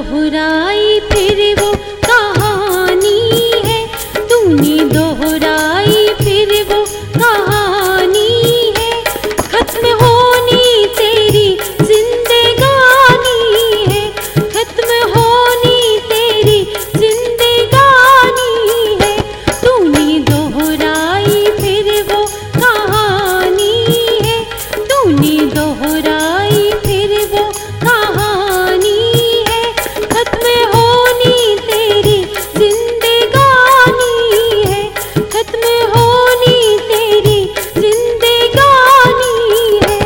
दोहराई फिर वो कहानी है, तूने दोहराई फिर वो कहानी है। खत्म होनी तेरी जिंदगानी है, खत्म होनी तेरी जिंदगानी है। तूने दोहराई फिर वो कहानी है, तूने दोहराई फिर वो कहानी है। खत्म होनी तेरी जिंदगानी है, खत्म होनी तेरी जिंदगानी है।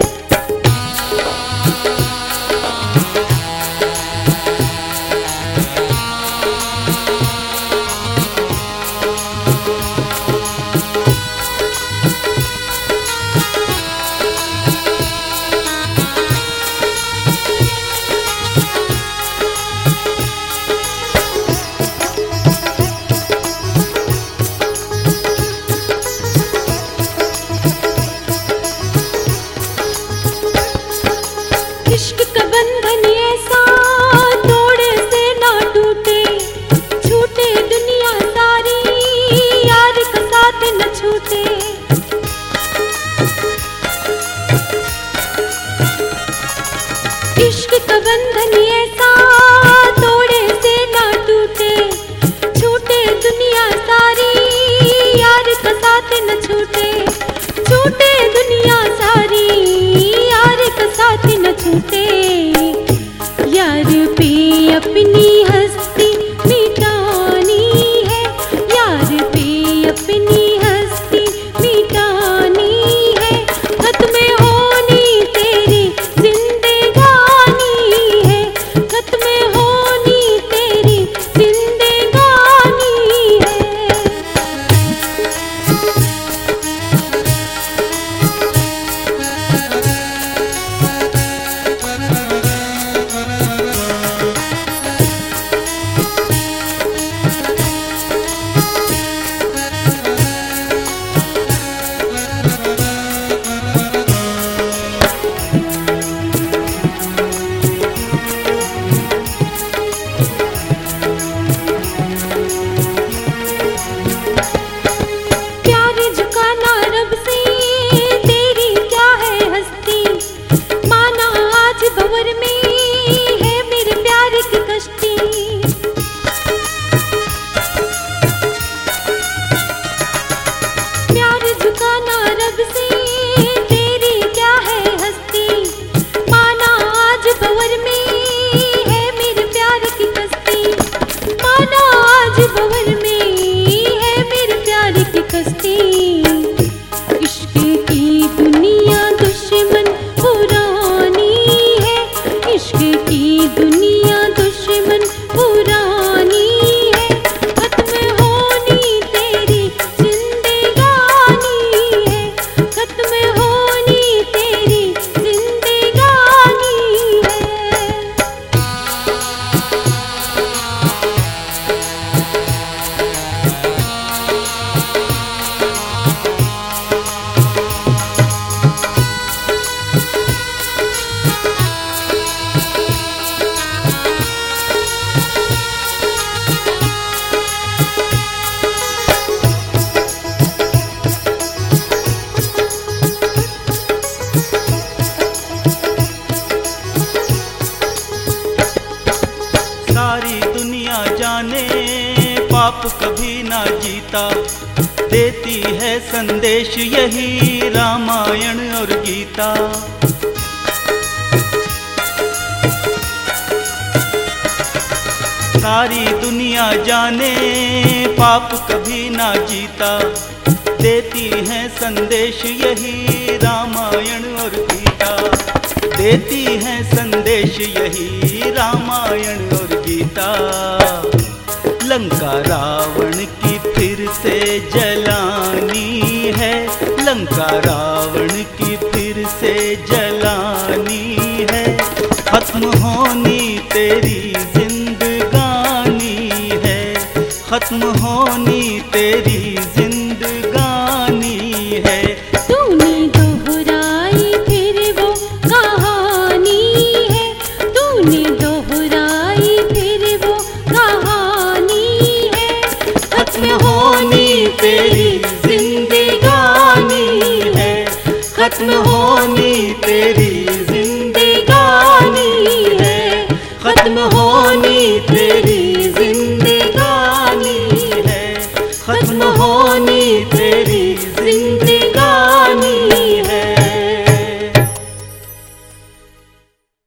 इश्क का बंधन ऐसा तोड़ से ना टूटे, छूटे दुनिया सारी यार का साथ न छूटे। इश्क का बंधन ऐसा तोड़ से ना टूटे, छूटे दुनिया सारी यार का साथ न छूटे। छूटे दुनिया सारी यार का साथ न छूटे। यार पे अपनी हस्ती मिटानी है, यार पे अपनी हस्ती मिटानी है। खत्म होनी तेरी जिंदगानी है, खत्म होनी तेरी जिंदगानी है। प्यार झुकाना रब से तेरी क्या है हस्ती, माना आज भंवर में है मेरे प्यार की कश्ती। प्यार झुकाना रब से तेरी क्या है हस्ती, माना आज भंवर में है मेरे प्यार की कश्ती। माना आज भंवर में है मेरे प्यार की कश्ती। इश्क की दुनिया दुश्मन पुरानी है, इश्क की दुनिया दुश्मन पुरानी है। खत्म होनी तेरी जिंदगानी है, खत्म होनी तेरी जिंदगानी है। सारी दुनिया जाने पाप कभी ना जीता, देती है संदेश यही रामायण और गीता। सारी दुनिया जाने पाप कभी ना जीता, देती है संदेश यही रामायण और गीता। देती है संदेश यही रामायण और गीता। लंका रावण की फिर से जलानी है, लंका रावण की फिर से जलानी है। खत्म होनी तेरी जिंदगानी है, खत्म होनी तेरी जिंदगानी है। तूने दोहराई फिर वो कहानी है, तूने दोहराई खत्म होनी तेरी